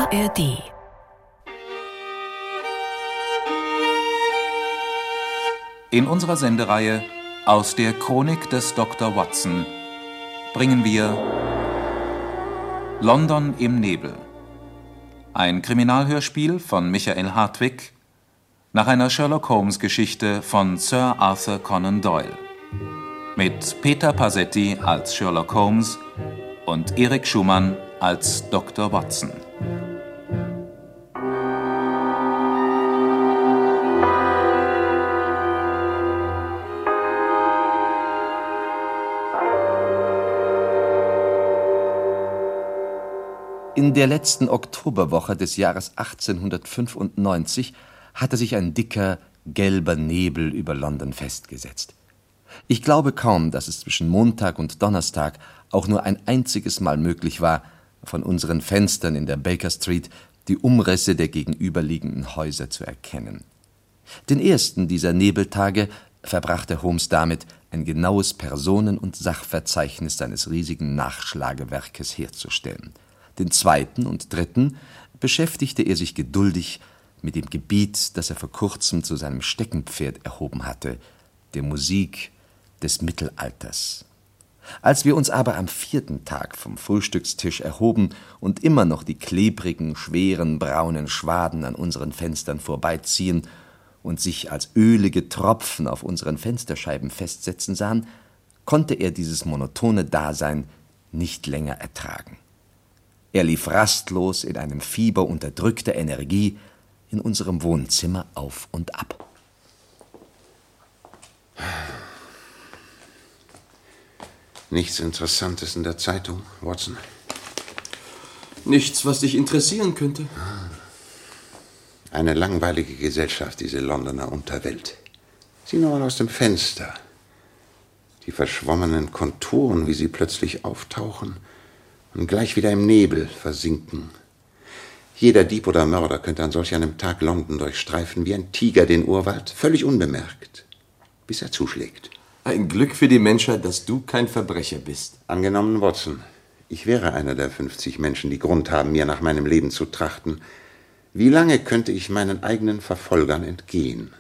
ARD. In unserer Sendereihe Aus der Chronik des Dr. Watson bringen wir London im Nebel. Ein Kriminalhörspiel von Michael Hartwig nach einer Sherlock-Holmes-Geschichte von Sir Arthur Conan Doyle. Mit Peter Pasetti als Sherlock Holmes und Erik Schumann als Dr. Watson. In der letzten Oktoberwoche des Jahres 1895 hatte sich ein dicker, gelber Nebel über London festgesetzt. Ich glaube kaum, dass es zwischen Montag und Donnerstag auch nur ein einziges Mal möglich war, von unseren Fenstern in der Baker Street die Umrisse der gegenüberliegenden Häuser zu erkennen. Den ersten dieser Nebeltage verbrachte Holmes damit, ein genaues Personen- und Sachverzeichnis seines riesigen Nachschlagewerkes herzustellen. Den zweiten und dritten beschäftigte er sich geduldig mit dem Gebiet, das er vor kurzem zu seinem Steckenpferd erhoben hatte, der Musik des Mittelalters. Als wir uns aber am vierten Tag vom Frühstückstisch erhoben und immer noch die klebrigen, schweren, braunen Schwaden an unseren Fenstern vorbeiziehen und sich als ölige Tropfen auf unseren Fensterscheiben festsetzen sahen, konnte er dieses monotone Dasein nicht länger ertragen. Er lief rastlos in einem Fieber unterdrückter Energie in unserem Wohnzimmer auf und ab. Nichts Interessantes in der Zeitung, Watson? Nichts, was dich interessieren könnte. Eine langweilige Gesellschaft, diese Londoner Unterwelt. Sieh nur mal aus dem Fenster. Die verschwommenen Konturen, wie sie plötzlich auftauchen und gleich wieder im Nebel versinken. Jeder Dieb oder Mörder könnte an solch einem Tag London durchstreifen wie ein Tiger den Urwald, völlig unbemerkt, bis er zuschlägt. Ein Glück für die Menschheit, dass du kein Verbrecher bist. Angenommen, Watson, ich wäre einer der 50 Menschen, die Grund haben, mir nach meinem Leben zu trachten. Wie lange könnte ich meinen eigenen Verfolgern entgehen?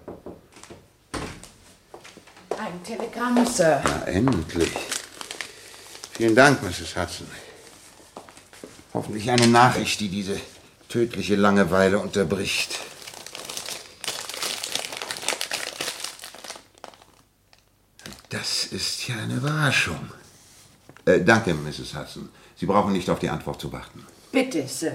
Ein Telegramm, Sir. Na, endlich. Vielen Dank, Mrs. Hudson. Hoffentlich eine Nachricht, die diese tödliche Langeweile unterbricht. Das ist ja eine Überraschung. Danke, Mrs. Hudson. Sie brauchen nicht auf die Antwort zu warten. Bitte, Sir.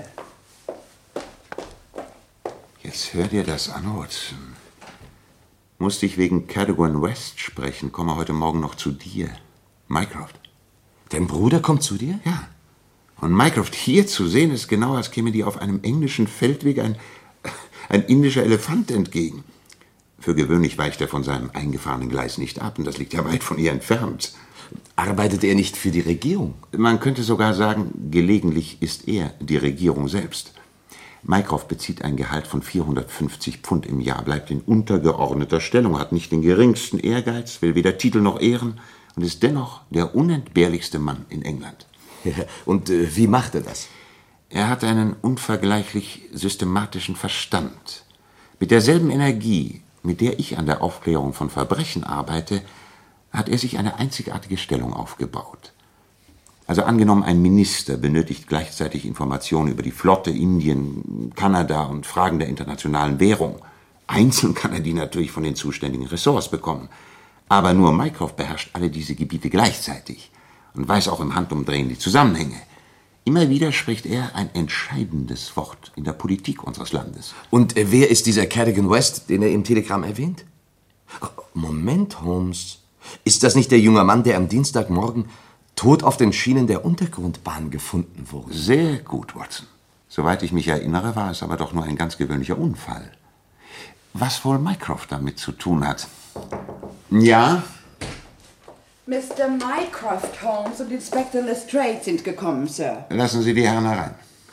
Jetzt hör dir das an, Watson. Musste ich wegen Cadogan West sprechen, komme heute Morgen noch zu dir. Mycroft. Dein Bruder kommt zu dir? Ja. Und Mycroft hier zu sehen, ist genau, als käme dir auf einem englischen Feldweg ein indischer Elefant entgegen. Für gewöhnlich weicht er von seinem eingefahrenen Gleis nicht ab, und das liegt ja weit von ihr entfernt. Arbeitet er nicht für die Regierung? Man könnte sogar sagen, gelegentlich ist er die Regierung selbst. Mycroft bezieht ein Gehalt von 450 Pfund im Jahr, bleibt in untergeordneter Stellung, hat nicht den geringsten Ehrgeiz, will weder Titel noch Ehren und ist dennoch der unentbehrlichste Mann in England. Und wie macht er das? Er hat einen unvergleichlich systematischen Verstand. Mit derselben Energie, mit der ich an der Aufklärung von Verbrechen arbeite, hat er sich eine einzigartige Stellung aufgebaut. Also angenommen, ein Minister benötigt gleichzeitig Informationen über die Flotte, Indien, Kanada und Fragen der internationalen Währung. Einzeln kann er die natürlich von den zuständigen Ressorts bekommen. Aber nur Mycroft beherrscht alle diese Gebiete gleichzeitig und weiß auch im Handumdrehen die Zusammenhänge. Immer wieder spricht er ein entscheidendes Wort in der Politik unseres Landes. Und wer ist dieser Cadogan West, den er im Telegramm erwähnt? Moment, Holmes. Ist das nicht der junge Mann, der am Dienstagmorgen tot auf den Schienen der Untergrundbahn gefunden wurde? Sehr gut, Watson. Soweit ich mich erinnere, war es aber doch nur ein ganz gewöhnlicher Unfall. Was wohl Mycroft damit zu tun hat? Ja? Mr. Mycroft Holmes und Inspector Lestrade sind gekommen, Sir. Lassen Sie die Herren herein.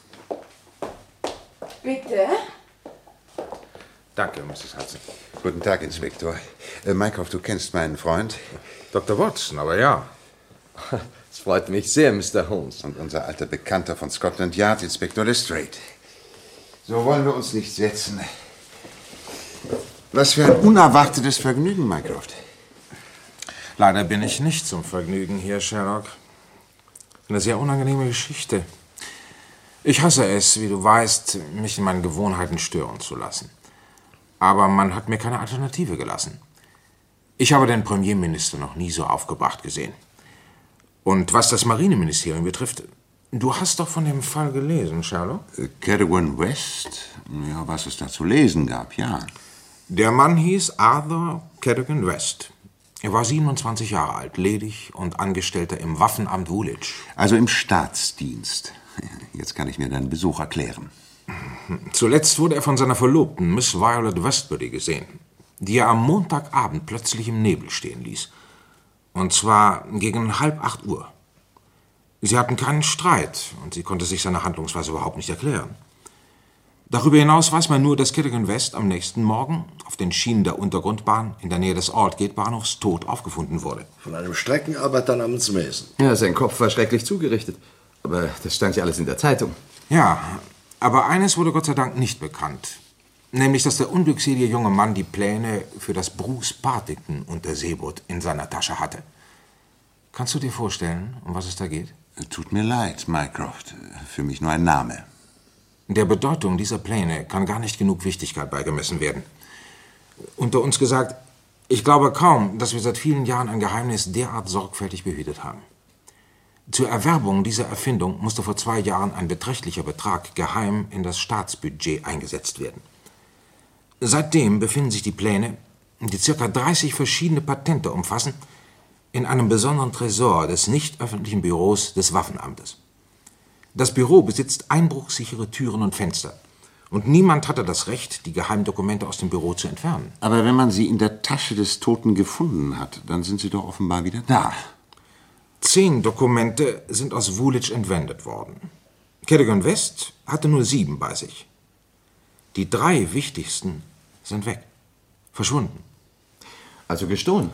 Bitte? Danke, Mrs. Hudson. Guten Tag, Inspektor. Mycroft, du kennst meinen Freund? Dr. Watson, aber ja. Das freut mich sehr, Mr. Holmes. Und unser alter Bekannter von Scotland Yard, Inspektor Lestrade. So wollen wir uns nicht setzen. Was für ein unerwartetes Vergnügen, Mycroft. Leider bin ich nicht zum Vergnügen hier, Sherlock. Eine sehr unangenehme Geschichte. Ich hasse es, wie du weißt, mich in meinen Gewohnheiten stören zu lassen. Aber man hat mir keine Alternative gelassen. Ich habe den Premierminister noch nie so aufgebracht gesehen. Und was das Marineministerium betrifft, du hast doch von dem Fall gelesen, Sherlock? Cadogan West? Ja, was es da zu lesen gab, ja. Der Mann hieß Arthur Cadogan West. Er war 27 Jahre alt, ledig und Angestellter im Waffenamt Woolwich. Also im Staatsdienst. Jetzt kann ich mir deinen Besuch erklären. Zuletzt wurde er von seiner Verlobten, Miss Violet Westbury, gesehen, die er am Montagabend plötzlich im Nebel stehen ließ. Und zwar gegen 7:30 Uhr. Sie hatten keinen Streit und sie konnte sich seine Handlungsweise überhaupt nicht erklären. Darüber hinaus weiß man nur, dass Cadogan West am nächsten Morgen auf den Schienen der Untergrundbahn in der Nähe des Aldgate-Bahnhofs tot aufgefunden wurde. Von einem Streckenarbeiter namens Mason. Ja, sein Kopf war schrecklich zugerichtet. Aber das stand ja alles in der Zeitung. Ja, aber eines wurde Gott sei Dank nicht bekannt. Nämlich, dass der unglückselige junge Mann die Pläne für das Bruce Partington-Unterseeboot in seiner Tasche hatte. Kannst du dir vorstellen, um was es da geht? Tut mir leid, Mycroft. Für mich nur ein Name. Der Bedeutung dieser Pläne kann gar nicht genug Wichtigkeit beigemessen werden. Unter uns gesagt, ich glaube kaum, dass wir seit vielen Jahren ein Geheimnis derart sorgfältig behütet haben. Zur Erwerbung dieser Erfindung musste vor 2 Jahren ein beträchtlicher Betrag geheim in das Staatsbudget eingesetzt werden. Seitdem befinden sich die Pläne, die ca. 30 verschiedene Patente umfassen, in einem besonderen Tresor des nicht öffentlichen Büros des Waffenamtes. Das Büro besitzt einbruchsichere Türen und Fenster. Und niemand hatte das Recht, die Geheimdokumente aus dem Büro zu entfernen. Aber wenn man sie in der Tasche des Toten gefunden hat, dann sind sie doch offenbar wieder da. 10 Dokumente sind aus Woolwich entwendet worden. Cadogan West hatte nur 7 bei sich. Die 3 wichtigsten sind weg. Verschwunden. Also gestohlen?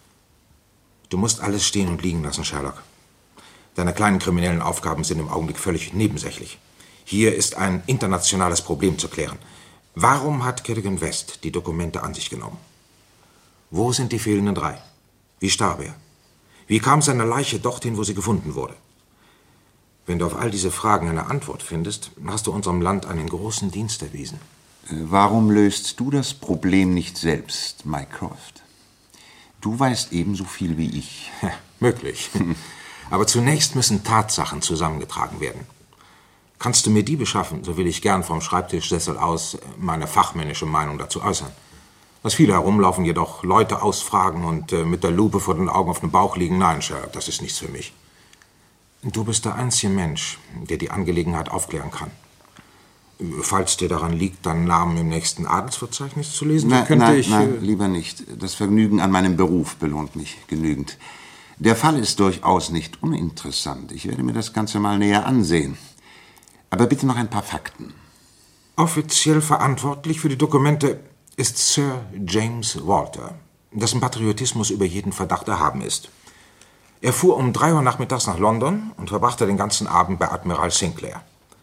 Du musst alles stehen und liegen lassen, Sherlock. Deine kleinen kriminellen Aufgaben sind im Augenblick völlig nebensächlich. Hier ist ein internationales Problem zu klären. Warum hat Cadogan West die Dokumente an sich genommen? Wo sind die fehlenden 3? Wie starb er? Wie kam seine Leiche dorthin, wo sie gefunden wurde? Wenn du auf all diese Fragen eine Antwort findest, hast du unserem Land einen großen Dienst erwiesen. Warum löst du das Problem nicht selbst, Mycroft? Du weißt ebenso viel wie ich. Ja, möglich. Aber zunächst müssen Tatsachen zusammengetragen werden. Kannst du mir die beschaffen, so will ich gern vom Schreibtischsessel aus meine fachmännische Meinung dazu äußern. Was viele herumlaufen, jedoch Leute ausfragen und mit der Lupe vor den Augen auf dem Bauch liegen, nein, Sherlock, das ist nichts für mich. Du bist der einzige Mensch, der die Angelegenheit aufklären kann. Falls dir daran liegt, deinen Namen im nächsten Adelsverzeichnis zu lesen, dann könnte ich... Nein, lieber nicht. Das Vergnügen an meinem Beruf belohnt mich genügend. Der Fall ist durchaus nicht uninteressant. Ich werde mir das Ganze mal näher ansehen. Aber bitte noch ein paar Fakten. Offiziell verantwortlich für die Dokumente ist Sir James Walter, dessen Patriotismus über jeden Verdacht erhaben ist. Er fuhr um 3 Uhr nachmittags nach London und verbrachte den ganzen Abend bei Admiral Sinclair.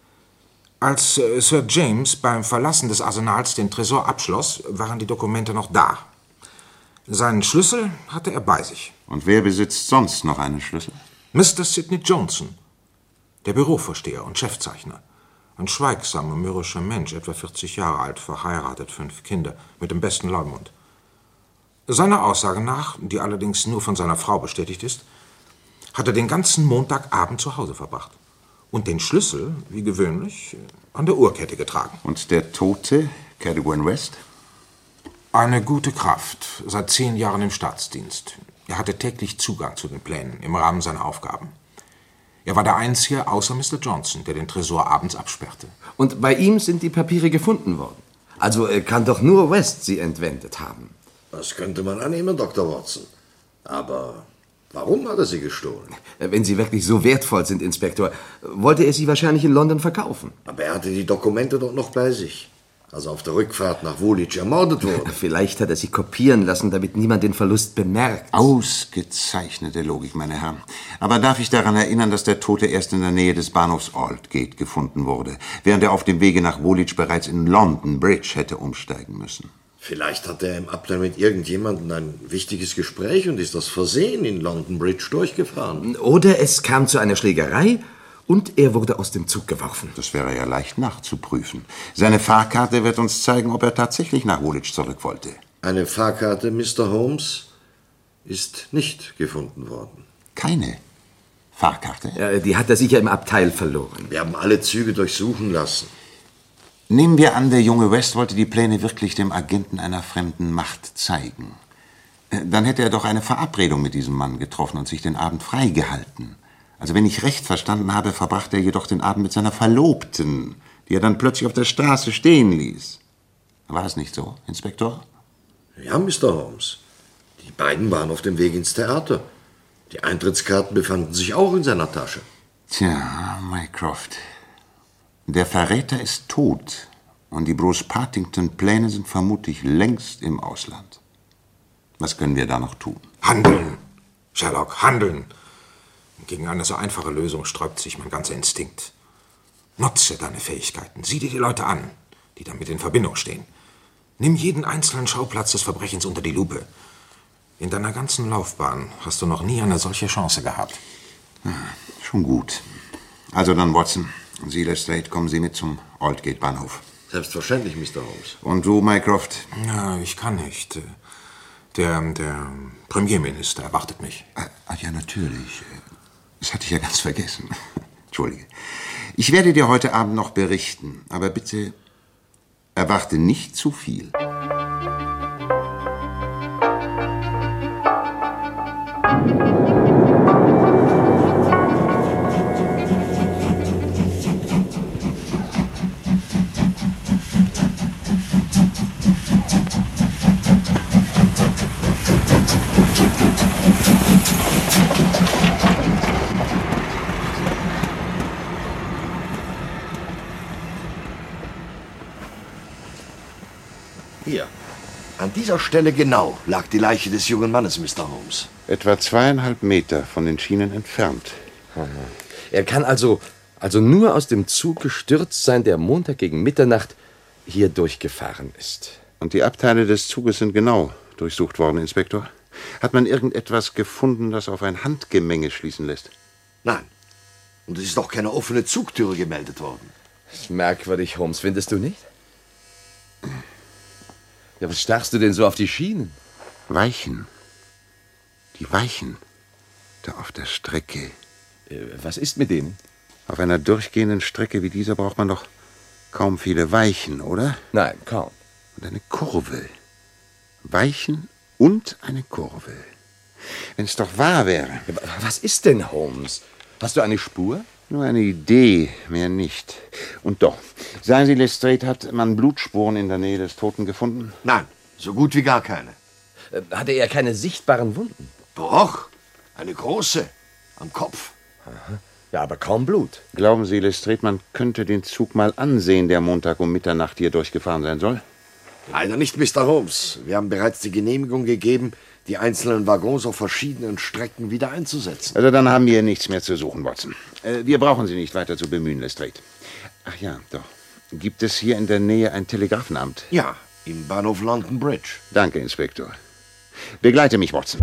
Als Sir James beim Verlassen des Arsenals den Tresor abschloss, waren die Dokumente noch da. Seinen Schlüssel hatte er bei sich. Und wer besitzt sonst noch einen Schlüssel? Mr. Sidney Johnson, der Bürovorsteher und Chefzeichner. Ein schweigsamer, mürrischer Mensch, etwa 40 Jahre alt, verheiratet, 5 Kinder, mit dem besten Leumund. Seiner Aussage nach, die allerdings nur von seiner Frau bestätigt ist, hat er den ganzen Montagabend zu Hause verbracht. Und den Schlüssel, wie gewöhnlich, an der Uhrkette getragen. Und der Tote, Cadogan West? Eine gute Kraft, seit 10 Jahren im Staatsdienst. Er hatte täglich Zugang zu den Plänen im Rahmen seiner Aufgaben. Er war der Einzige außer Mr. Johnson, der den Tresor abends absperrte. Und bei ihm sind die Papiere gefunden worden. Also kann doch nur West sie entwendet haben. Das könnte man annehmen, Dr. Watson. Aber warum hat er sie gestohlen? Wenn sie wirklich so wertvoll sind, Inspektor, wollte er sie wahrscheinlich in London verkaufen. Aber er hatte die Dokumente doch noch bei sich. als er auf der Rückfahrt nach Woolwich ermordet wurde. Vielleicht hat er sie kopieren lassen, damit niemand den Verlust bemerkt. Ausgezeichnete Logik, meine Herren. Aber darf ich daran erinnern, dass der Tote erst in der Nähe des Bahnhofs Aldgate gefunden wurde, während er auf dem Wege nach Woolwich bereits in London Bridge hätte umsteigen müssen? Vielleicht hat er im Abteil mit irgendjemandem ein wichtiges Gespräch und ist aus Versehen in London Bridge durchgefahren. Oder es kam zu einer Schlägerei und er wurde aus dem Zug geworfen. Das wäre ja leicht nachzuprüfen. Seine Fahrkarte wird uns zeigen, ob er tatsächlich nach Woolwich zurück wollte. Eine Fahrkarte, Mr. Holmes, ist nicht gefunden worden. Keine Fahrkarte? Ja, die hat er sicher im Abteil verloren. Wir haben alle Züge durchsuchen lassen. Nehmen wir an, der junge West wollte die Pläne wirklich dem Agenten einer fremden Macht zeigen. Dann hätte er doch eine Verabredung mit diesem Mann getroffen und sich den Abend freigehalten. Also wenn ich recht verstanden habe, verbrachte er jedoch den Abend mit seiner Verlobten, die er dann plötzlich auf der Straße stehen ließ. War es nicht so, Inspektor? Ja, Mr. Holmes. Die beiden waren auf dem Weg ins Theater. Die Eintrittskarten befanden sich auch in seiner Tasche. Tja, Mycroft. Der Verräter ist tot und die Bruce Partington-Pläne sind vermutlich längst im Ausland. Was können wir da noch tun? Handeln, Sherlock, handeln. Gegen eine so einfache Lösung sträubt sich mein ganzer Instinkt. Nutze deine Fähigkeiten. Sieh dir die Leute an, die damit in Verbindung stehen. Nimm jeden einzelnen Schauplatz des Verbrechens unter die Lupe. In deiner ganzen Laufbahn hast du noch nie eine solche Chance gehabt. Schon gut. Also dann, Watson. Sie, Lestrade, kommen Sie mit zum Aldgate-Bahnhof. Selbstverständlich, Mr. Holmes. Und du, Mycroft? Ja, ich kann nicht. Der Premierminister erwartet mich. Ja, natürlich. Das hatte ich ja ganz vergessen. Entschuldige. Ich werde dir heute Abend noch berichten, aber bitte erwarte nicht zu viel. Hier, an dieser Stelle genau lag die Leiche des jungen Mannes, Mr. Holmes. Etwa 2,5 Meter von den Schienen entfernt. Er kann also nur aus dem Zug gestürzt sein, der Montag gegen Mitternacht hier durchgefahren ist. Und die Abteile des Zuges sind genau durchsucht worden, Inspektor. Hat man irgendetwas gefunden, das auf ein Handgemenge schließen lässt? Nein. Und es ist doch keine offene Zugtüre gemeldet worden. Das ist merkwürdig, Holmes, findest du nicht? Ja, was starrst du denn so auf die Schienen? Weichen. Die Weichen. Da auf der Strecke. Was ist mit denen? Auf einer durchgehenden Strecke wie dieser braucht man doch kaum viele Weichen, oder? Nein, kaum. Und eine Kurve. Weichen und eine Kurve. Wenn es doch wahr wäre. Ja, was ist denn, Holmes? Hast du eine Spur? Nur eine Idee, mehr nicht. Und doch, sagen Sie, Lestrade, hat man Blutspuren in der Nähe des Toten gefunden? Nein, so gut wie gar keine. Hatte er keine sichtbaren Wunden? Doch, eine große. Am Kopf. Aha. Ja, aber kaum Blut. Glauben Sie, Lestrade, man könnte den Zug mal ansehen, der Montag um Mitternacht hier durchgefahren sein soll? Leider nicht, Mr. Holmes. Wir haben bereits die Genehmigung gegeben, die einzelnen Waggons auf verschiedenen Strecken wieder einzusetzen. Also dann haben wir nichts mehr zu suchen, Watson. Wir brauchen Sie nicht weiter zu bemühen, Lestrade. Ach ja, doch. Gibt es hier in der Nähe ein Telegrafenamt? Ja, im Bahnhof London Bridge. Danke, Inspektor. Begleite mich, Watson.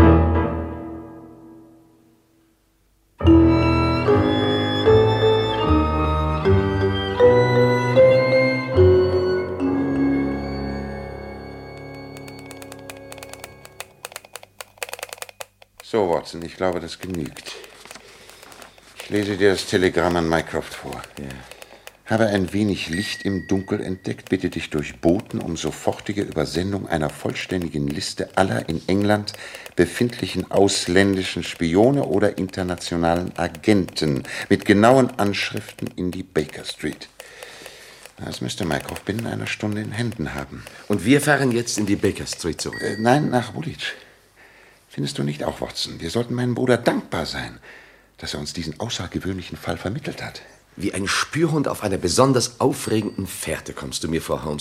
So, Watson, ich glaube, das genügt. Ich lese dir das Telegramm an Mycroft vor. Ja. Habe ein wenig Licht im Dunkel entdeckt, bitte dich durch Boten um sofortige Übersendung einer vollständigen Liste aller in England befindlichen ausländischen Spione oder internationalen Agenten mit genauen Anschriften in die Baker Street. Das müsste Mycroft binnen einer Stunde in Händen haben. Und wir fahren jetzt in die Baker Street zurück? Nein, nach Woolwich. Findest du nicht auch, Watson? Wir sollten meinem Bruder dankbar sein, dass er uns diesen außergewöhnlichen Fall vermittelt hat. Wie ein Spürhund auf einer besonders aufregenden Fährte kommst du mir vor, Holmes.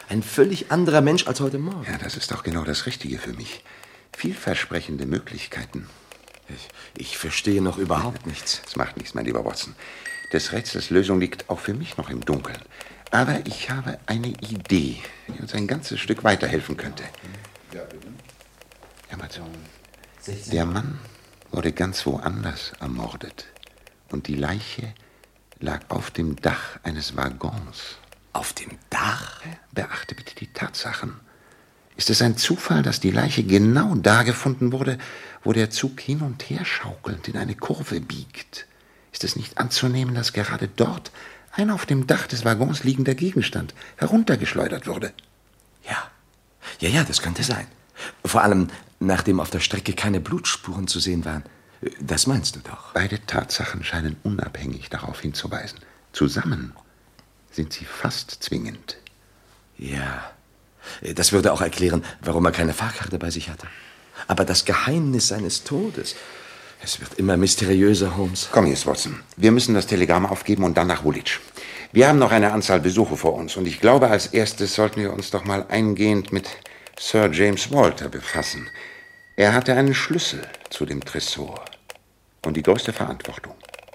Ein völlig anderer Mensch als heute Morgen. Ja, das ist doch genau das Richtige für mich. Vielversprechende Möglichkeiten. Ich verstehe noch überhaupt nichts. Das macht nichts, mein lieber Watson. Des Rätsels Lösung liegt auch für mich noch im Dunkeln. Aber ich habe eine Idee, die uns ein ganzes Stück weiterhelfen könnte. Ja, bitte. Hör mal zu. Der Mann wurde ganz woanders ermordet. Und die Leiche lag auf dem Dach eines Waggons. Auf dem Dach? Beachte bitte die Tatsachen. Ist es ein Zufall, dass die Leiche genau da gefunden wurde, wo der Zug hin und her schaukelnd in eine Kurve biegt? Ist es nicht anzunehmen, dass gerade dort ein auf dem Dach des Waggons liegender Gegenstand heruntergeschleudert wurde? Ja, das könnte sein. Vor allem, nachdem auf der Strecke keine Blutspuren zu sehen waren. Das meinst du doch? Beide Tatsachen scheinen unabhängig darauf hinzuweisen. Zusammen sind sie fast zwingend. Ja, das würde auch erklären, warum er keine Fahrkarte bei sich hatte. Aber das Geheimnis seines Todes, es wird immer mysteriöser, Holmes. Komm jetzt, Watson. Wir müssen das Telegramm aufgeben und dann nach Woolwich. Wir haben noch eine Anzahl Besuche vor uns und ich glaube, als erstes sollten wir uns doch mal eingehend mit Sir James Walter befassen. Er hatte einen Schlüssel zu dem Tresor und die größte Verantwortung.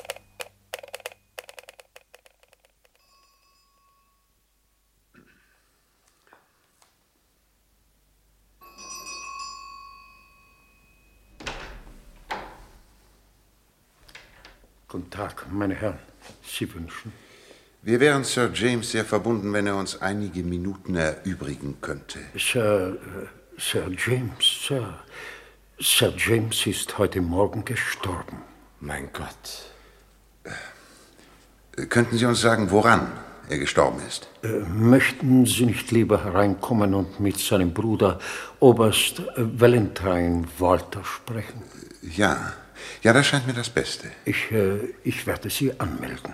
Guten Tag, meine Herren. Sie wünschen? Wir wären Sir James sehr verbunden, wenn er uns einige Minuten erübrigen könnte. Sir James, Sir. Sir James ist heute Morgen gestorben. Mein Gott. Könnten Sie uns sagen, woran er gestorben ist? Möchten Sie nicht lieber hereinkommen und mit seinem Bruder Oberst Valentine Walter sprechen? Ja, das scheint mir das Beste. Ich werde Sie anmelden.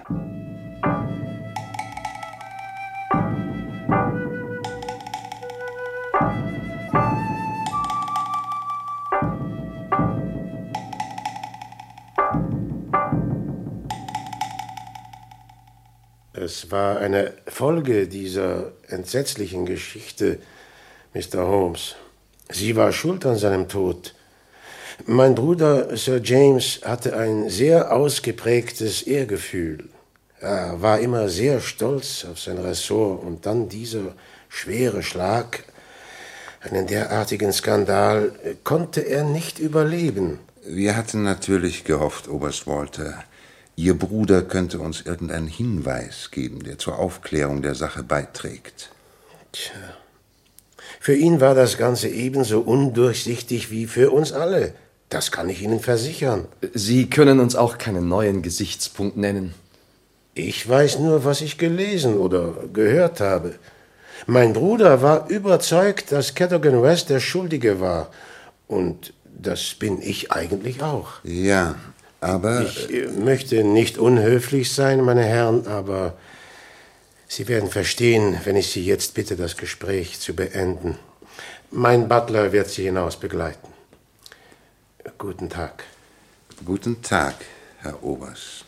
Es war eine Folge dieser entsetzlichen Geschichte, Mr. Holmes. Sie war schuld an seinem Tod. Mein Bruder Sir James hatte ein sehr ausgeprägtes Ehrgefühl. Er war immer sehr stolz auf sein Ressort und dann dieser schwere Schlag, einen derartigen Skandal, konnte er nicht überleben. Wir hatten natürlich gehofft, Oberst Walter, Ihr Bruder könnte uns irgendeinen Hinweis geben, der zur Aufklärung der Sache beiträgt. Tja, für ihn war das Ganze ebenso undurchsichtig wie für uns alle. Das kann ich Ihnen versichern. Sie können uns auch keinen neuen Gesichtspunkt nennen. Ich weiß nur, was ich gelesen oder gehört habe. Mein Bruder war überzeugt, dass Cadogan West der Schuldige war. Und das bin ich eigentlich auch. Ja, aber... Ich möchte nicht unhöflich sein, meine Herren, aber Sie werden verstehen, wenn ich Sie jetzt bitte, das Gespräch zu beenden. Mein Butler wird Sie hinaus begleiten. Guten Tag. Guten Tag, Herr Oberst.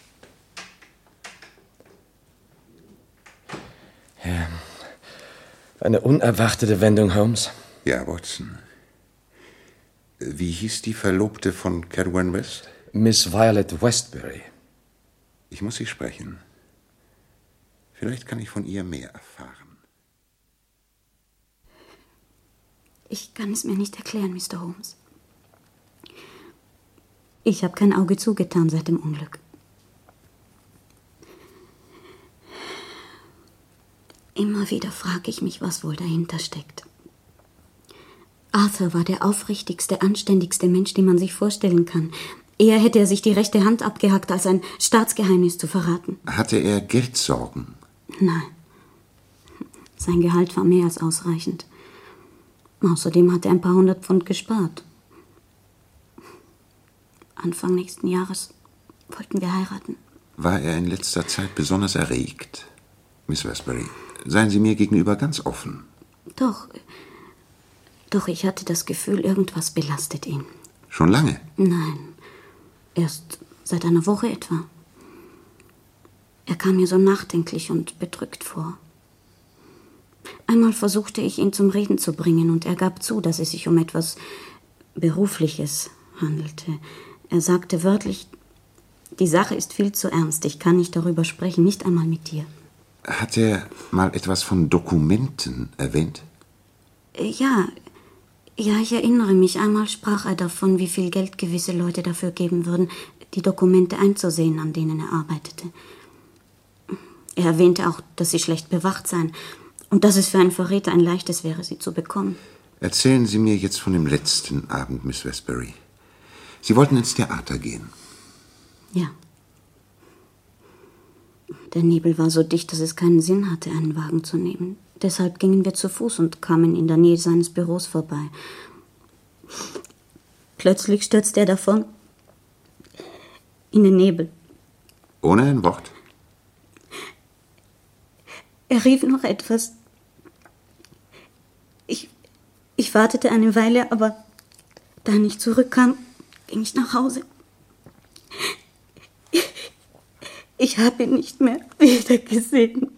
Ja, eine unerwartete Wendung, Holmes. Ja, Watson. Wie hieß die Verlobte von Cadogan West? Miss Violet Westbury. Ich muss sie sprechen. Vielleicht kann ich von ihr mehr erfahren. Ich kann es mir nicht erklären, Mr. Holmes. Ich habe kein Auge zugetan seit dem Unglück. Immer wieder frage ich mich, was wohl dahinter steckt. Arthur war der aufrichtigste, anständigste Mensch, den man sich vorstellen kann. Eher hätte er sich die rechte Hand abgehackt, als ein Staatsgeheimnis zu verraten. Hatte er Geldsorgen? Nein. Sein Gehalt war mehr als ausreichend. Außerdem hat er ein paar 100 Pfund gespart. Anfang nächsten Jahres wollten wir heiraten. War er in letzter Zeit besonders erregt? Miss Westbury, seien Sie mir gegenüber ganz offen. Doch, ich hatte das Gefühl, irgendwas belastet ihn. Schon lange? Nein, erst seit einer Woche etwa. Er kam mir so nachdenklich und bedrückt vor. Einmal versuchte ich, ihn zum Reden zu bringen, und er gab zu, dass es sich um etwas Berufliches handelte. Er sagte wörtlich, die Sache ist viel zu ernst, ich kann nicht darüber sprechen, nicht einmal mit dir. Hat er mal etwas von Dokumenten erwähnt? Ja, ich erinnere mich. Einmal sprach er davon, wie viel Geld gewisse Leute dafür geben würden, die Dokumente einzusehen, an denen er arbeitete. Er erwähnte auch, dass sie schlecht bewacht seien und dass es für einen Verräter ein leichtes wäre, sie zu bekommen. Erzählen Sie mir jetzt von dem letzten Abend, Miss Westbury. Sie wollten ins Theater gehen. Ja. Der Nebel war so dicht, dass es keinen Sinn hatte, einen Wagen zu nehmen. Deshalb gingen wir zu Fuß und kamen in der Nähe seines Büros vorbei. Plötzlich stürzte er davon in den Nebel. Ohne ein Wort? Er rief noch etwas. Ich wartete eine Weile, aber da er nicht zurückkam, ging ich nach Hause. Ich habe ihn nicht mehr wieder gesehen.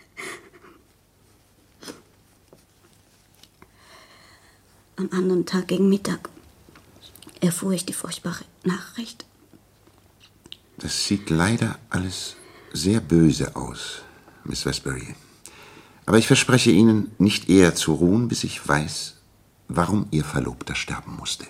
Am anderen Tag gegen Mittag erfuhr ich die furchtbare Nachricht. Das sieht leider alles sehr böse aus, Miss Westbury. Aber ich verspreche Ihnen, nicht eher zu ruhen, bis ich weiß, warum Ihr Verlobter sterben musste.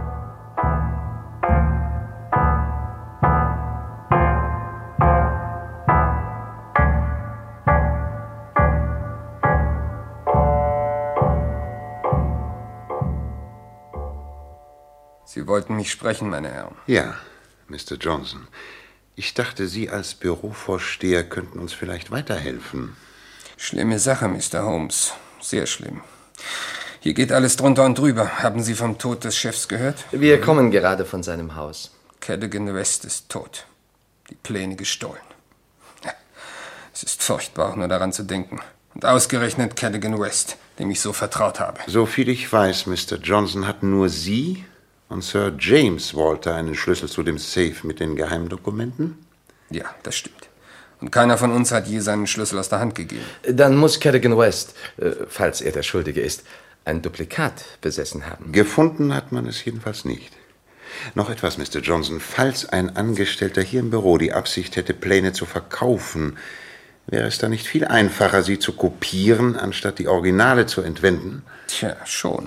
Sie wollten mich sprechen, meine Herren. Ja, Mr. Johnson. Ich dachte, Sie als Bürovorsteher könnten uns vielleicht weiterhelfen. Schlimme Sache, Mr. Holmes. Sehr schlimm. Hier geht alles drunter und drüber. Haben Sie vom Tod des Chefs gehört? Wir kommen gerade von seinem Haus. Cadogan West ist tot. Die Pläne gestohlen. Ja, es ist furchtbar, auch nur daran zu denken. Und ausgerechnet Cadogan West, dem ich so vertraut habe. Soviel ich weiß, Mr. Johnson, hatten nur Sie und Sir James Walter einen Schlüssel zu dem Safe mit den Geheimdokumenten? Ja, das stimmt. Und keiner von uns hat je seinen Schlüssel aus der Hand gegeben. Dann muss Cadogan West, falls er der Schuldige ist, ein Duplikat besessen haben. Gefunden hat man es jedenfalls nicht. Noch etwas, Mr. Johnson. Falls ein Angestellter hier im Büro die Absicht hätte, Pläne zu verkaufen, wäre es dann nicht viel einfacher, sie zu kopieren, anstatt die Originale zu entwenden? Tja, schon.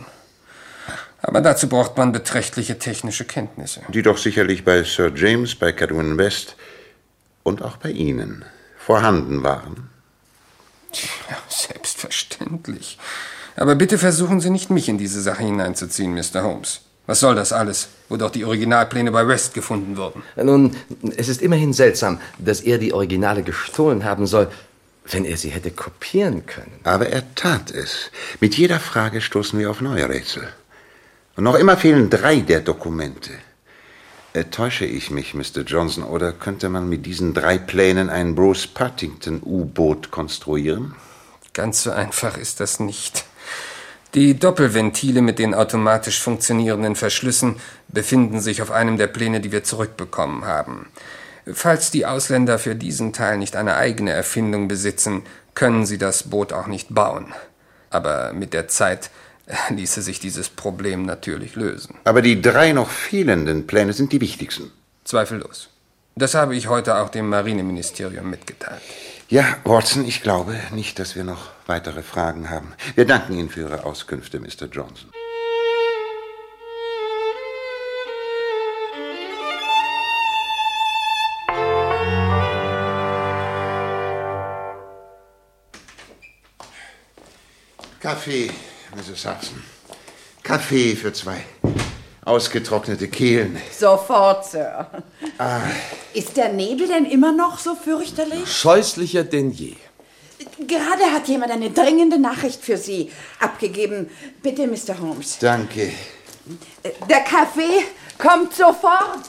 Aber dazu braucht man beträchtliche technische Kenntnisse. Die doch sicherlich bei Sir James, bei Cadogan West und auch bei Ihnen vorhanden waren. Ja, selbstverständlich. Aber bitte versuchen Sie nicht, mich in diese Sache hineinzuziehen, Mr. Holmes. Was soll das alles, wo doch die Originalpläne bei West gefunden wurden? Nun, es ist immerhin seltsam, dass er die Originale gestohlen haben soll, wenn er sie hätte kopieren können. Aber er tat es. Mit jeder Frage stoßen wir auf neue Rätsel. Und noch immer fehlen 3 der Dokumente. Täusche ich mich, Mr. Johnson, oder könnte man mit diesen 3 Plänen ein Bruce Partington-U-Boot konstruieren? Ganz so einfach ist das nicht. Die Doppelventile mit den automatisch funktionierenden Verschlüssen befinden sich auf einem der Pläne, die wir zurückbekommen haben. Falls die Ausländer für diesen Teil nicht eine eigene Erfindung besitzen, können sie das Boot auch nicht bauen. Aber mit der Zeit ließe sich dieses Problem natürlich lösen. Aber die 3 noch fehlenden Pläne sind die wichtigsten. Zweifellos. Das habe ich heute auch dem Marineministerium mitgeteilt. Ja, Watson, ich glaube nicht, dass wir noch weitere Fragen haben. Wir danken Ihnen für Ihre Auskünfte, Mr. Johnson. Kaffee, Mrs. Hudson. Kaffee für 2. Ausgetrocknete Kehlen. Sofort, Sir. Ah. Ist der Nebel denn immer noch so fürchterlich? Scheußlicher denn je. Gerade hat jemand eine dringende Nachricht für Sie abgegeben. Bitte, Mr. Holmes. Danke. Der Kaffee kommt sofort.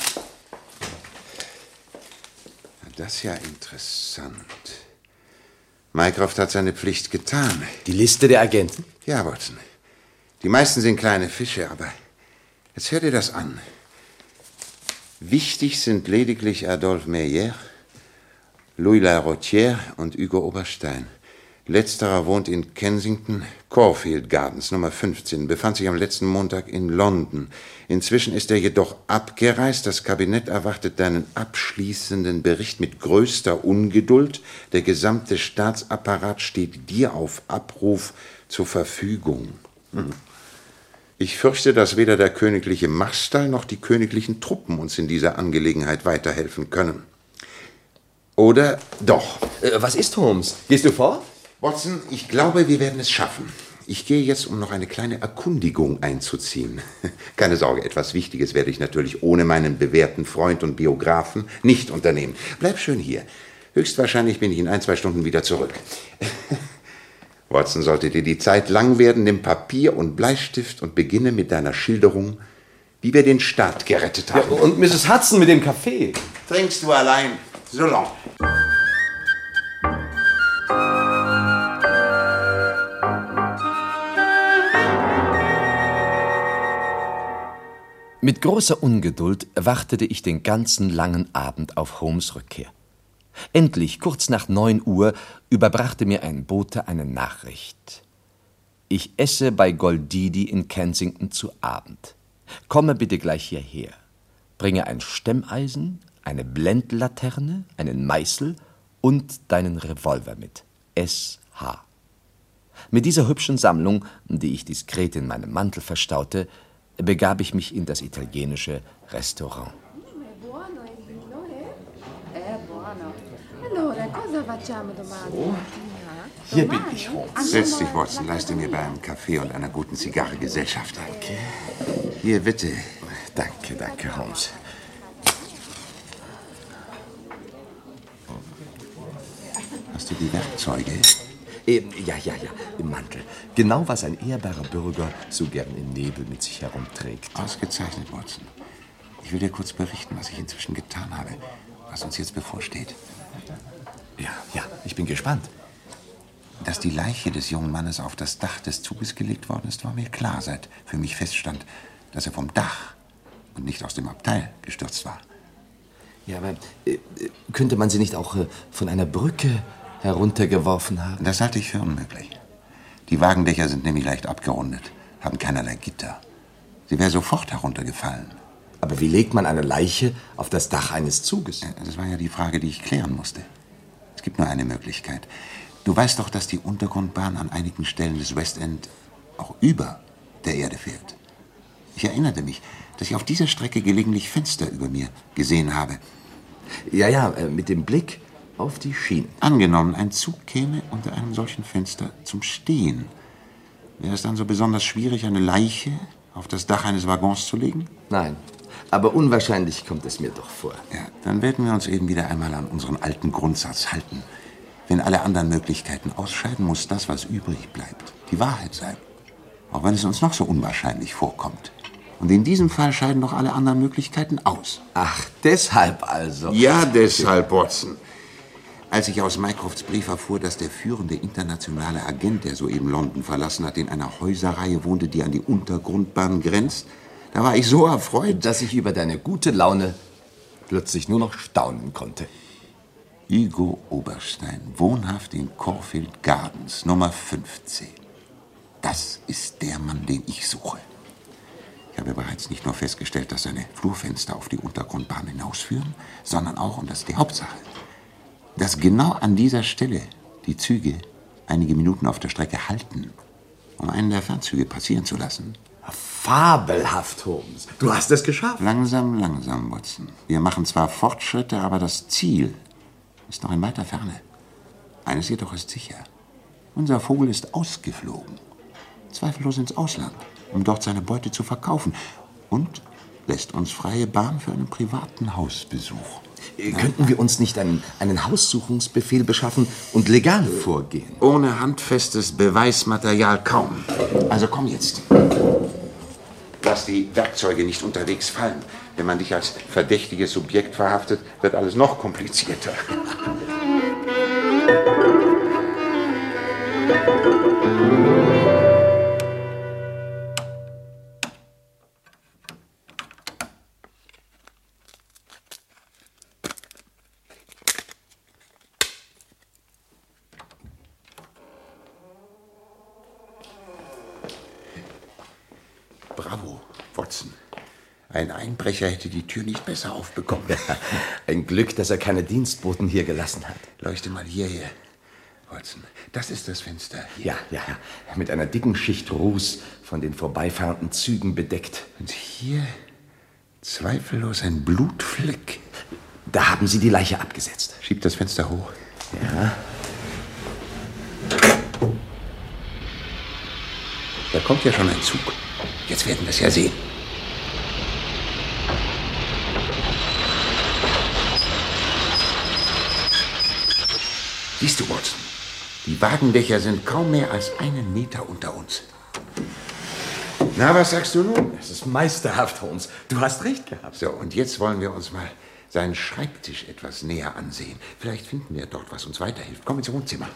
Das ist ja interessant. Mycroft hat seine Pflicht getan. Die Liste der Agenten? Ja, Watson. Die meisten sind kleine Fische, aber jetzt hört ihr das an. Wichtig sind lediglich Adolphe Meyer, Louis Larotière und Hugo Oberstein. Letzterer wohnt in Kensington, Caulfield Gardens, Nummer 15, befand sich am letzten Montag in London. Inzwischen ist er jedoch abgereist. Das Kabinett erwartet deinen abschließenden Bericht mit größter Ungeduld. Der gesamte Staatsapparat steht dir auf Abruf zur Verfügung. Ich fürchte, dass weder der königliche Marstall noch die königlichen Truppen uns in dieser Angelegenheit weiterhelfen können. Oder doch? Was ist, Holmes? Gehst du fort? Watson, ich glaube, wir werden es schaffen. Ich gehe jetzt, um noch eine kleine Erkundigung einzuziehen. Keine Sorge, etwas Wichtiges werde ich natürlich ohne meinen bewährten Freund und Biografen nicht unternehmen. Bleib schön hier. Höchstwahrscheinlich bin ich in 1-2 Stunden wieder zurück. Watson, sollte dir die Zeit lang werden, nimm Papier und Bleistift und beginne mit deiner Schilderung, wie wir den Staat gerettet haben. Ja, und Mrs. Hudson mit dem Kaffee. Trinkst du allein. So lang. Mit großer Ungeduld wartete ich den ganzen langen Abend auf Holmes' Rückkehr. Endlich, kurz nach 9 Uhr, überbrachte mir ein Bote eine Nachricht. Ich esse bei Goldidi in Kensington zu Abend. Komme bitte gleich hierher. Bringe ein Stemmeisen, eine Blendlaterne, einen Meißel und deinen Revolver mit. S.H. Mit dieser hübschen Sammlung, die ich diskret in meinem Mantel verstaute, begab ich mich in das italienische Restaurant. Hier bin ich, Holmes. Setz dich, Watson. Leiste mir bei einem Kaffee und einer guten Zigarre Gesellschaft. Danke. Hier, bitte. Danke, Holmes. Hast du die Werkzeuge? Ja, im Mantel. Genau, was ein ehrbarer Bürger so gern im Nebel mit sich herumträgt. Ausgezeichnet, Watson. Ich will dir kurz berichten, was ich inzwischen getan habe, was uns jetzt bevorsteht. Ja, ich bin gespannt. Dass die Leiche des jungen Mannes auf das Dach des Zuges gelegt worden ist, war mir klar, seit für mich feststand, dass er vom Dach und nicht aus dem Abteil gestürzt war. Ja, aber könnte man sie nicht auch von einer Brücke heruntergeworfen haben? Das halte ich für unmöglich. Die Wagendächer sind nämlich leicht abgerundet, haben keinerlei Gitter. Sie wäre sofort heruntergefallen. Aber wie legt man eine Leiche auf das Dach eines Zuges? Das war ja die Frage, die ich klären musste. Es gibt nur eine Möglichkeit. Du weißt doch, dass die Untergrundbahn an einigen Stellen des West End auch über der Erde fährt. Ich erinnerte mich, dass ich auf dieser Strecke gelegentlich Fenster über mir gesehen habe. Ja, mit dem Blick auf die Schienen. Angenommen, ein Zug käme unter einem solchen Fenster zum Stehen. Wäre es dann so besonders schwierig, eine Leiche auf das Dach eines Waggons zu legen? Nein, aber unwahrscheinlich kommt es mir doch vor. Ja, dann werden wir uns eben wieder einmal an unseren alten Grundsatz halten. Wenn alle anderen Möglichkeiten ausscheiden, muss das, was übrig bleibt, die Wahrheit sein. Auch wenn es uns noch so unwahrscheinlich vorkommt. Und in diesem Fall scheiden doch alle anderen Möglichkeiten aus. Ach, deshalb also? Ja, deshalb, Watson. Als ich aus Mycrofts Brief erfuhr, dass der führende internationale Agent, der soeben London verlassen hat, in einer Häuserreihe wohnte, die an die Untergrundbahn grenzt, da war ich so erfreut, dass ich über deine gute Laune plötzlich nur noch staunen konnte. Hugo Oberstein, wohnhaft in Caulfield Gardens, Nummer 15. Das ist der Mann, den ich suche. Ich habe bereits nicht nur festgestellt, dass seine Flurfenster auf die Untergrundbahn hinausführen, sondern auch, und das ist die Hauptsache, dass genau an dieser Stelle die Züge einige Minuten auf der Strecke halten, um einen der Fernzüge passieren zu lassen. Fabelhaft, Holmes. Du hast es geschafft. Langsam, Watson. Wir machen zwar Fortschritte, aber das Ziel ist noch in weiter Ferne. Eines jedoch ist sicher. Unser Vogel ist ausgeflogen. Zweifellos ins Ausland, um dort seine Beute zu verkaufen. Und lässt uns freie Bahn für einen privaten Hausbesuch. Könnten wir uns nicht einen Haussuchungsbefehl beschaffen und legal vorgehen? Ohne handfestes Beweismaterial kaum. Also komm jetzt. Lass die Werkzeuge nicht unterwegs fallen. Wenn man dich als verdächtiges Subjekt verhaftet, wird alles noch komplizierter. Bravo, Watson. Ein Einbrecher hätte die Tür nicht besser aufbekommen. Ja, ein Glück, dass er keine Dienstboten hier gelassen hat. Leuchte mal hierher, Watson. Das ist das Fenster. Hier. Ja. Mit einer dicken Schicht Ruß von den vorbeifahrenden Zügen bedeckt. Und hier zweifellos ein Blutfleck. Da haben Sie die Leiche abgesetzt. Schieb das Fenster hoch. Ja. Da kommt ja schon ein Zug. Jetzt werden wir es ja sehen. Siehst du, Watson? Die Wagendächer sind kaum mehr als 1 Meter unter uns. Na, was sagst du nun? Das ist meisterhaft, Holmes. Du hast recht gehabt. So, und jetzt wollen wir uns mal seinen Schreibtisch etwas näher ansehen. Vielleicht finden wir dort, was uns weiterhilft. Komm ins Wohnzimmer.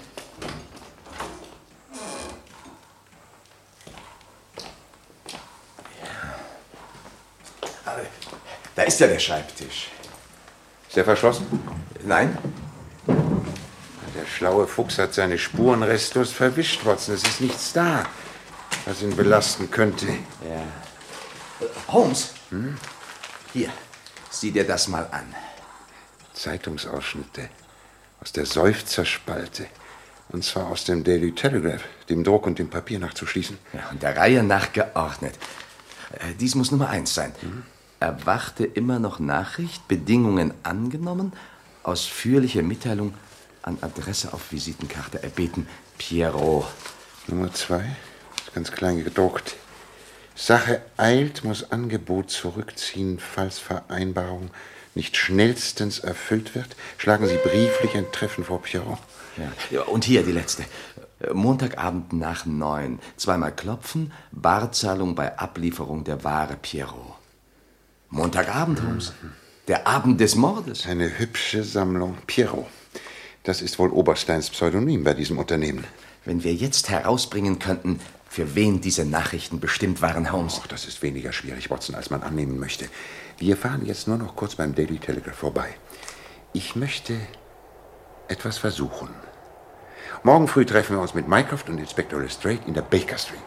Da ist ja der Schreibtisch. Ist er verschlossen? Nein. Der schlaue Fuchs hat seine Spuren restlos verwischt, Watson. Es ist nichts da, was ihn belasten könnte. Ja. Holmes? Hier, sieh dir das mal an. Zeitungsausschnitte aus der Seufzerspalte. Und zwar aus dem Daily Telegraph, dem Druck und dem Papier nachzuschließen. Ja, und der Reihe nach geordnet. Dies muss Nummer 1 sein. Erwarte immer noch Nachricht, Bedingungen angenommen, ausführliche Mitteilung an Adresse auf Visitenkarte erbeten, Pierrot. Nummer 2, ist ganz klein gedruckt. Sache eilt, muss Angebot zurückziehen, falls Vereinbarung nicht schnellstens erfüllt wird. Schlagen Sie brieflich ein Treffen vor, Pierrot. Ja, und hier die letzte. Montagabend nach 9. Zweimal klopfen, Barzahlung bei Ablieferung der Ware, Pierrot. Montagabend, Holmes. Der Abend des Mordes. Eine hübsche Sammlung, Pierrot. Das ist wohl Obersteins Pseudonym bei diesem Unternehmen. Wenn wir jetzt herausbringen könnten, für wen diese Nachrichten bestimmt waren, Holmes. Ach, das ist weniger schwierig, Watson, als man annehmen möchte. Wir fahren jetzt nur noch kurz beim Daily Telegraph vorbei. Ich möchte etwas versuchen. Morgen früh treffen wir uns mit Mycroft und Inspector Lestrade in der Baker Street.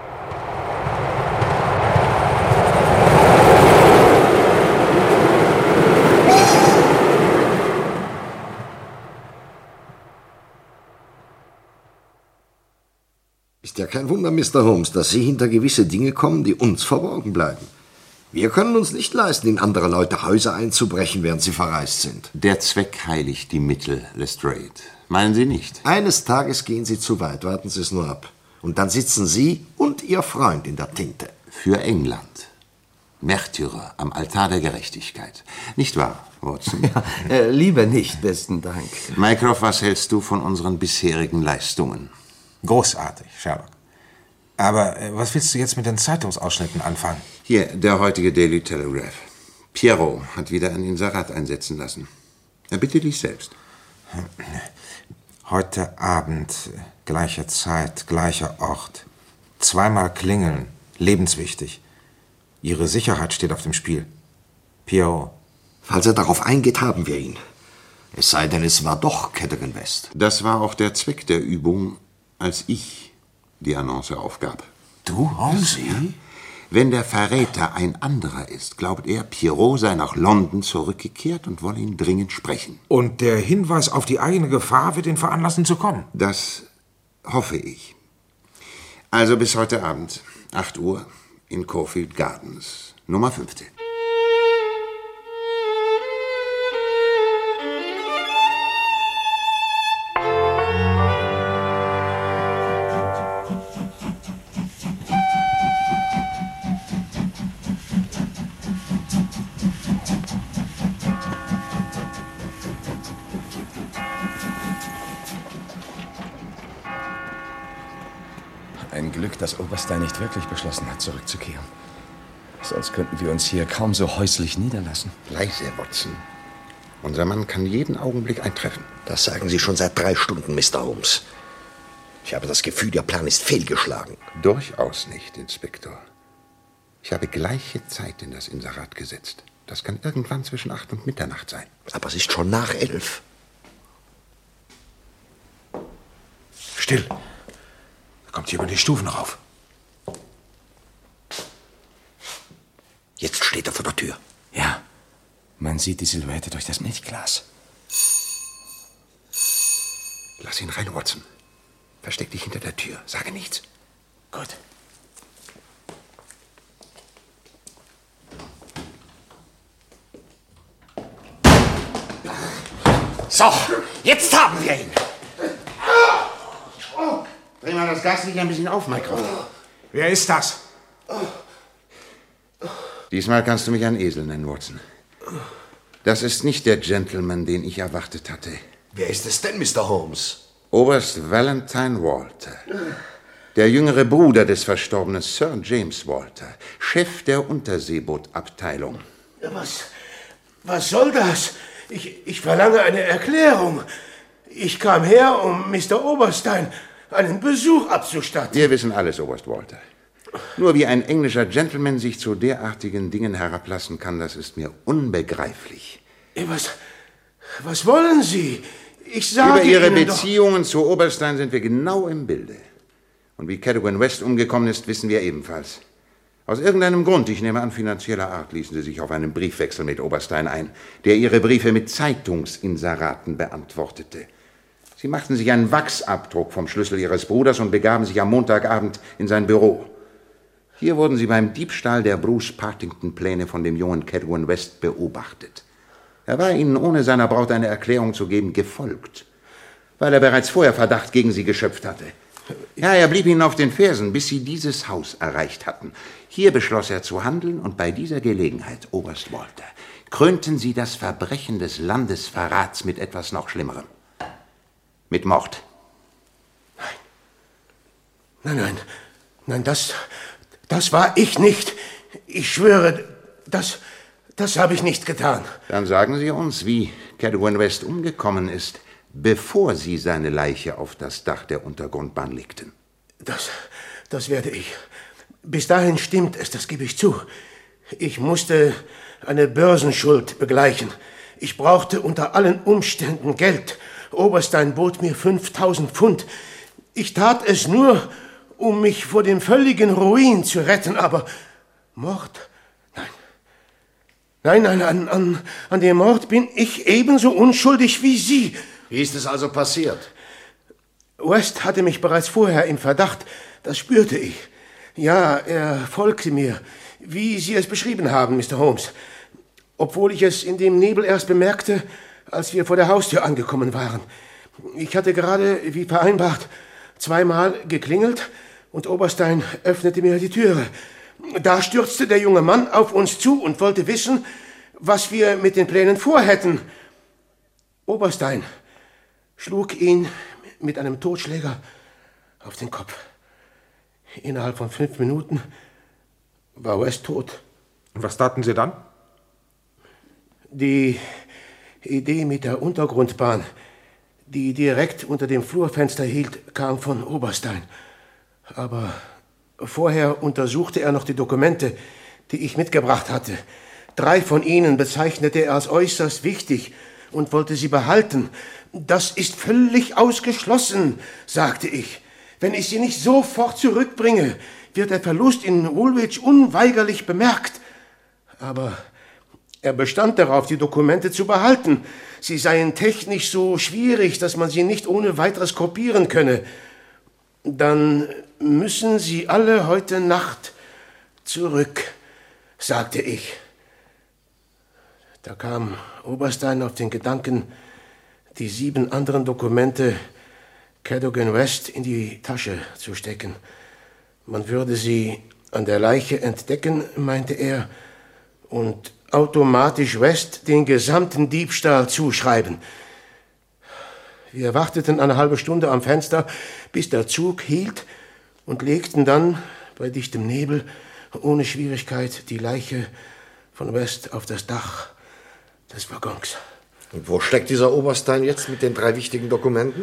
Ist ja kein Wunder, Mr. Holmes, dass Sie hinter gewisse Dinge kommen, die uns verborgen bleiben. Wir können uns nicht leisten, in andere Leute Häuser einzubrechen, während sie verreist sind. Der Zweck heiligt die Mittel, Lestrade. Meinen Sie nicht? Eines Tages gehen Sie zu weit, warten Sie es nur ab. Und dann sitzen Sie und Ihr Freund in der Tinte. Für England. Märtyrer am Altar der Gerechtigkeit. Nicht wahr, Watson? Ja, lieber nicht, besten Dank. Mycroft, was hältst du von unseren bisherigen Leistungen? Großartig, Sherlock. Aber was willst du jetzt mit den Zeitungsausschnitten anfangen? Hier, der heutige Daily Telegraph. Pierrot hat wieder ein Inserat einsetzen lassen. Bitte dich selbst. Heute Abend, gleiche Zeit, gleicher Ort. Zweimal klingeln, lebenswichtig. Ihre Sicherheit steht auf dem Spiel. Pierrot. Falls er darauf eingeht, haben wir ihn. Es sei denn, es war doch Cadogan West. Das war auch der Zweck der Übung, als ich die Annonce aufgab. Du, Holmes? Wenn der Verräter ein anderer ist, glaubt er, Pierrot sei nach London zurückgekehrt und wolle ihn dringend sprechen. Und der Hinweis auf die eigene Gefahr wird ihn veranlassen zu kommen? Das hoffe ich. Also bis heute Abend, 8 Uhr, in Caulfield Gardens, Nummer 15. Ein Glück, dass Oberstein nicht wirklich beschlossen hat, zurückzukehren. Sonst könnten wir uns hier kaum so häuslich niederlassen. Leise, Watson. Unser Mann kann jeden Augenblick eintreffen. Das sagen Sie schon seit 3 Stunden, Mr. Holmes. Ich habe das Gefühl, Ihr Plan ist fehlgeschlagen. Durchaus nicht, Inspektor. Ich habe gleiche Zeit in das Inserat gesetzt. Das kann irgendwann zwischen 8 und Mitternacht sein. Aber es ist schon nach 11. Still. Er kommt hier über die Stufen rauf. Jetzt steht er vor der Tür. Ja, man sieht die Silhouette durch das Milchglas. Lass ihn rein, Watson. Versteck dich hinter der Tür. Sage nichts. Gut. So, jetzt haben wir ihn. Dreh mal das Gaslicht ein bisschen auf, Mycroft. Wer ist das? Diesmal kannst du mich ein Esel nennen, Watson. Das ist nicht der Gentleman, den ich erwartet hatte. Wer ist es denn, Mr. Holmes? Oberst Valentine Walter. Der jüngere Bruder des verstorbenen Sir James Walter. Chef der Unterseebootabteilung. Was soll das? Ich verlange eine Erklärung. Ich kam her, um Mr. Oberstein einen Besuch abzustatten. Wir wissen alles, Oberst Walter. Nur wie ein englischer Gentleman sich zu derartigen Dingen herablassen kann, das ist mir unbegreiflich. Was wollen Sie? Ich sage Über Ihre Ihnen Beziehungen zu Oberstein sind wir genau im Bilde. Und wie Cadogan West umgekommen ist, wissen wir ebenfalls. Aus irgendeinem Grund, ich nehme an finanzieller Art, ließen Sie sich auf einen Briefwechsel mit Oberstein ein, der Ihre Briefe mit Zeitungsinseraten beantwortete. Sie machten sich einen Wachsabdruck vom Schlüssel Ihres Bruders und begaben sich am Montagabend in sein Büro. Hier wurden Sie beim Diebstahl der Bruce Partington-Pläne von dem jungen Cadogan West beobachtet. Er war Ihnen, ohne seiner Braut eine Erklärung zu geben, gefolgt, weil er bereits vorher Verdacht gegen Sie geschöpft hatte. Ja, er blieb Ihnen auf den Fersen, bis Sie dieses Haus erreicht hatten. Hier beschloss er zu handeln und bei dieser Gelegenheit, Oberst Walter, krönten Sie das Verbrechen des Landesverrats mit etwas noch Schlimmerem. Mit Mord. Nein, das war ich nicht. Ich schwöre, das habe ich nicht getan. Dann sagen Sie uns, wie Cadogan West umgekommen ist, bevor Sie seine Leiche auf das Dach der Untergrundbahn legten. Das werde ich. Bis dahin stimmt es, das gebe ich zu. Ich musste eine Börsenschuld begleichen. Ich brauchte unter allen Umständen Geld. Oberstein bot mir 5.000 Pfund. Ich tat es nur, um mich vor dem völligen Ruin zu retten, aber Mord? Nein, an dem Mord bin ich ebenso unschuldig wie Sie. Wie ist es also passiert? West hatte mich bereits vorher im Verdacht, das spürte ich. Ja, er folgte mir, wie Sie es beschrieben haben, Mr. Holmes. Obwohl ich es in dem Nebel erst bemerkte, als wir vor der Haustür angekommen waren. Ich hatte gerade, wie vereinbart, 2-mal geklingelt und Oberstein öffnete mir die Türe. Da stürzte der junge Mann auf uns zu und wollte wissen, was wir mit den Plänen vorhätten. Oberstein schlug ihn mit einem Totschläger auf den Kopf. Innerhalb von 5 Minuten war West tot. Und was taten Sie dann? Die Idee mit der Untergrundbahn, die direkt unter dem Flurfenster hielt, kam von Oberstein. Aber vorher untersuchte er noch die Dokumente, die ich mitgebracht hatte. 3 von ihnen bezeichnete er als äußerst wichtig und wollte sie behalten. Das ist völlig ausgeschlossen, sagte ich. Wenn ich sie nicht sofort zurückbringe, wird der Verlust in Woolwich unweigerlich bemerkt. Aber er bestand darauf, die Dokumente zu behalten. Sie seien technisch so schwierig, dass man sie nicht ohne weiteres kopieren könne. Dann müssen Sie alle heute Nacht zurück, sagte ich. Da kam Oberstein auf den Gedanken, die 7 anderen Dokumente Cadogan West in die Tasche zu stecken. Man würde sie an der Leiche entdecken, meinte er, und automatisch West den gesamten Diebstahl zuschreiben. Wir warteten eine halbe Stunde am Fenster, bis der Zug hielt, und legten dann bei dichtem Nebel ohne Schwierigkeit die Leiche von West auf das Dach des Waggons. Und wo steckt dieser Oberstein jetzt mit den 3 wichtigen Dokumenten?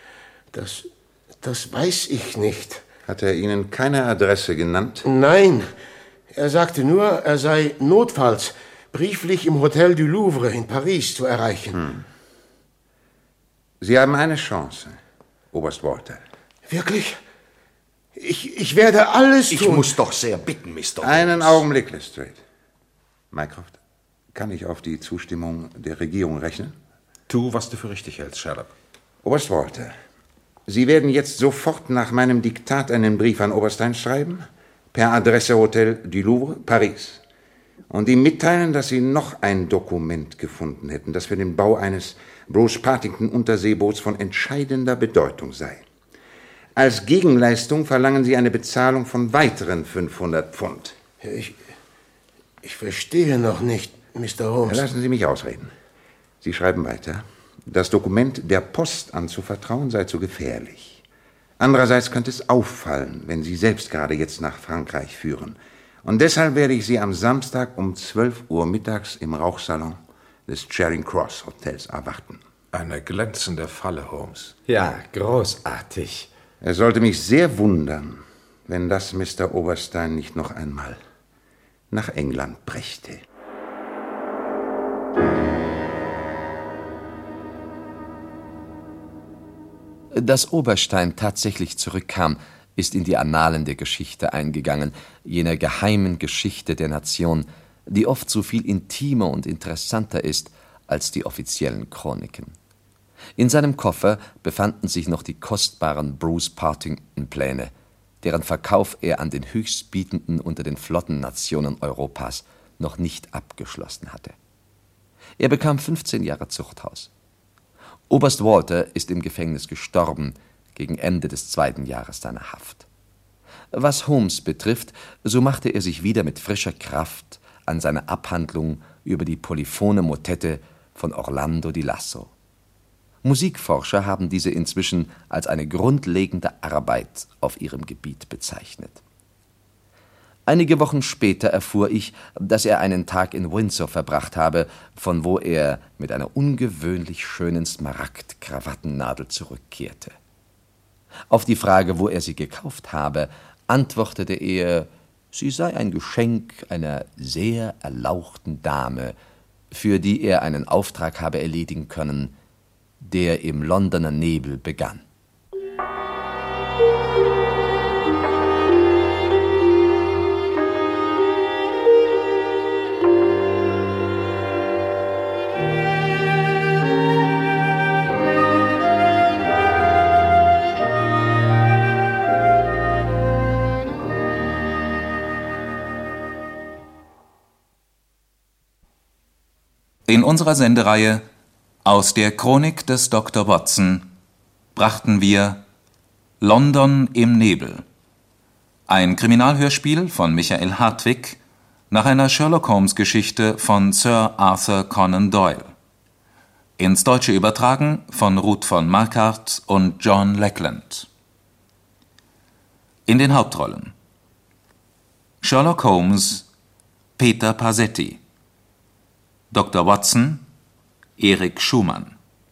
Das weiß ich nicht. Hat er Ihnen keine Adresse genannt? Nein, er sagte nur, er sei notfalls brieflich im Hotel du Louvre in Paris zu erreichen. Sie haben eine Chance, Oberst Walter. Wirklich? Ich werde alles tun. Ich muss doch sehr bitten, Mr. Holmes. Einen Augenblick, Lestrade. Mycroft, kann ich auf die Zustimmung der Regierung rechnen? Tu, was du für richtig hältst, Sherlock. Oberst Walter, Sie werden jetzt sofort nach meinem Diktat einen Brief an Oberstein schreiben, per Adresse Hotel du Louvre, Paris, und ihm mitteilen, dass Sie noch ein Dokument gefunden hätten, das für den Bau eines Bruce Partington Unterseeboots von entscheidender Bedeutung sei. Als Gegenleistung verlangen Sie eine Bezahlung von weiteren 500 Pfund. Ich verstehe noch nicht, Mr. Holmes. Lassen Sie mich ausreden. Sie schreiben weiter. Das Dokument der Post anzuvertrauen sei zu gefährlich. Andererseits könnte es auffallen, wenn Sie selbst gerade jetzt nach Frankreich führen. Und deshalb werde ich Sie am Samstag um 12 Uhr mittags im Rauchsalon des Charing Cross Hotels erwarten. Eine glänzende Falle, Holmes. Ja, großartig. Es sollte mich sehr wundern, wenn das Mr. Oberstein nicht noch einmal nach England brächte. Dass Oberstein tatsächlich zurückkam, ist in die Annalen der Geschichte eingegangen, jener geheimen Geschichte der Nation, die oft so viel intimer und interessanter ist als die offiziellen Chroniken. In seinem Koffer befanden sich noch die kostbaren Bruce Partington-Pläne, deren Verkauf er an den Höchstbietenden unter den Flottennationen Europas noch nicht abgeschlossen hatte. Er bekam 15 Jahre Zuchthaus. Oberst Walter ist im Gefängnis gestorben, gegen Ende des 2. Jahres seiner Haft. Was Holmes betrifft, so machte er sich wieder mit frischer Kraft an seine Abhandlung über die polyphone Motette von Orlando di Lasso. Musikforscher haben diese inzwischen als eine grundlegende Arbeit auf ihrem Gebiet bezeichnet. Einige Wochen später erfuhr ich, dass er einen Tag in Windsor verbracht habe, von wo er mit einer ungewöhnlich schönen Smaragd-Krawattennadel zurückkehrte. Auf die Frage, wo er sie gekauft habe, antwortete er, sie sei ein Geschenk einer sehr erlauchten Dame, für die er einen Auftrag habe erledigen können, der im Londoner Nebel begann. In unserer Sendereihe Aus der Chronik des Dr. Watson brachten wir London im Nebel, ein Kriminalhörspiel von Michael Hartwig nach einer Sherlock-Holmes-Geschichte von Sir Arthur Conan Doyle. Ins Deutsche übertragen von Ruth von Marquardt und John Lackland. In den Hauptrollen Sherlock Holmes Peter Pasetti, Dr. Watson Erik Schumann,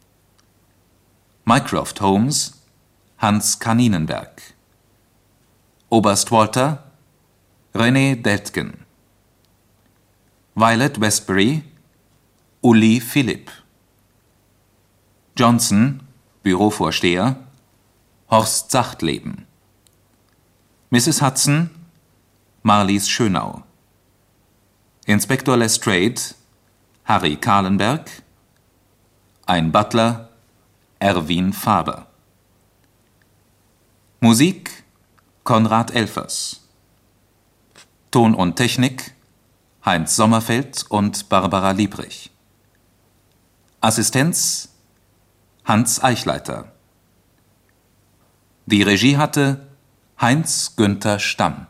Mycroft Holmes Hans Kaninenberg, Oberst Walter René Deltgen, Violet Westbury Uli Philipp, Johnson Bürovorsteher Horst Sachtleben, Mrs. Hudson Marlies Schönau, Inspektor Lestrade Harry Kahlenberg, ein Butler Erwin Faber. Musik Konrad Elfers. Ton und Technik Heinz Sommerfeld und Barbara Liebrich. Assistenz Hans Eichleiter. Die Regie hatte Heinz-Günther Stamm.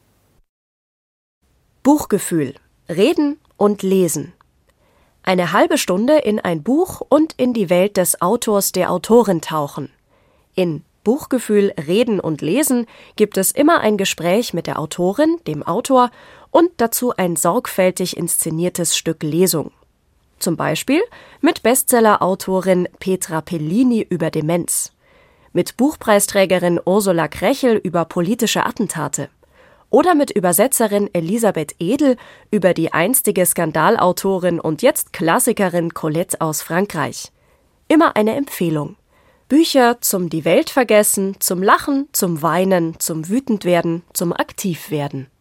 Buchgefühl. Reden und lesen. Eine halbe Stunde in ein Buch und in die Welt des Autors, der Autorin tauchen. In Buchgefühl, Reden und Lesen gibt es immer ein Gespräch mit der Autorin, dem Autor und dazu ein sorgfältig inszeniertes Stück Lesung. Zum Beispiel mit Bestseller-Autorin Petra Pellini über Demenz, mit Buchpreisträgerin Ursula Krechel über politische Attentate oder mit Übersetzerin Elisabeth Edel über die einstige Skandalautorin und jetzt Klassikerin Colette aus Frankreich. Immer eine Empfehlung. Bücher zum die Welt vergessen, zum Lachen, zum Weinen, zum Wütendwerden, zum Aktivwerden.